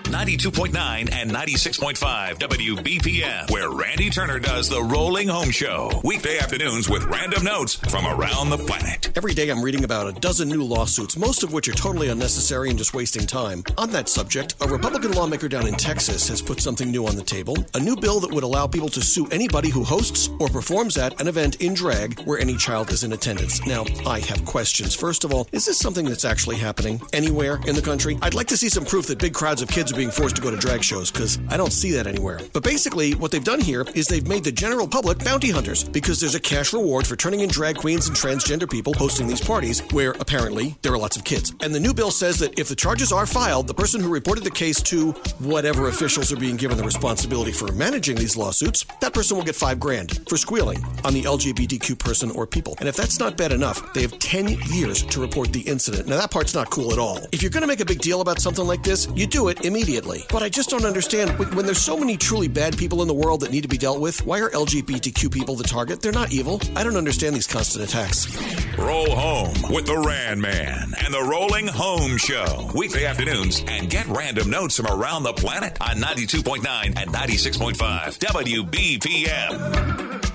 92.9 and 96.5 WBPM, where Randy Turner does the Rolling Home Show. Weekday afternoons with random notes from around the planet. Every day I'm reading about a dozen new lawsuits, most of which are totally unnecessary and just wasting time. On that subject, a Republican lawmaker down in Texas has put something new on the table, a new bill that would allow people to sue anybody who hosts or performs at an event in drag where any child is in attendance. Now, I have questions. First of all, is this something that's actually happening anywhere in the country? I'd like to see some proof that big crowds of kids are being forced to go to drag shows, because I don't see that anywhere. But basically, what they've done here is they've made the general public bounty hunters, because there's a cash reward for turning in drag queens and transgender people hosting these parties where apparently there are lots of kids. And the new bill says that if the charges are filed, the person who reported the case to whatever officials are being given the responsibility for managing these lawsuits, that person will get $5,000 for squealing on the LGBTQ person or people. And if that's not bad enough, they have 10 years to report the incident. Now, that part's not cool at all. If you're going to make a big deal about something like this, you do it immediately. But I just don't understand, when there's so many truly bad people in the world that need to be dealt with, why are LGBTQ people the target? They're not evil. I don't understand these constant attacks. Roll home with the Rand Man and the Rolling Home Show. Weekday afternoons, and get random notes from around the planet on 92.9 and 96.5 WBPM.